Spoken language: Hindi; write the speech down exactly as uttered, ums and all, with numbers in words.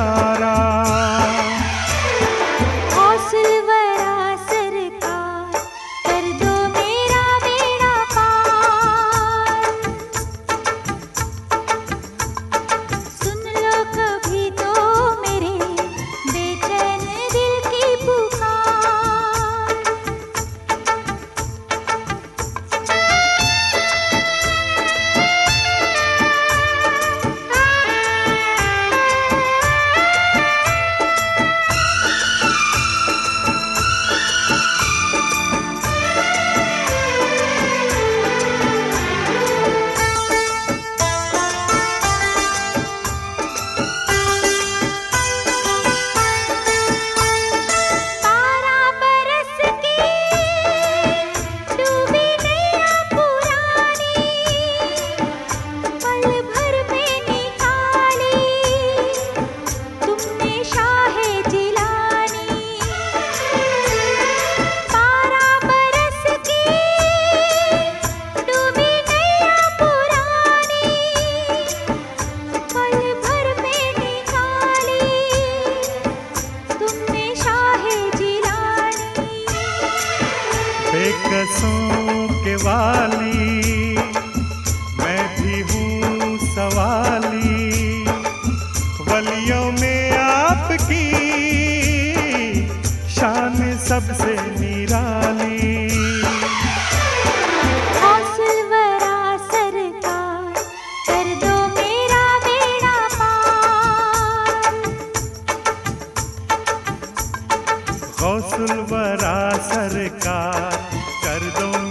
पुकारा। गौसुलवरा सरकार कर दो मेरा बेड़ा पार। सुन लो कभी तो मेरे बेचैन दिल की पुकार। तारा बरस के डूबी नैया पुरानी, पल भर में निकाली तुमने शाहे जिलानी। तारा बरस के डूबी नैया पुरानी, पल भर में निकाली तुमने शाहे जिलानी। बेकसों के वाली मैं भी हूँ सवाली, वलियों में आपकी शान सबसे निराली। गौसुलवरा सरकार कर दो मेरा बेड़ा पार। गौसुलवरा सरकार कर दो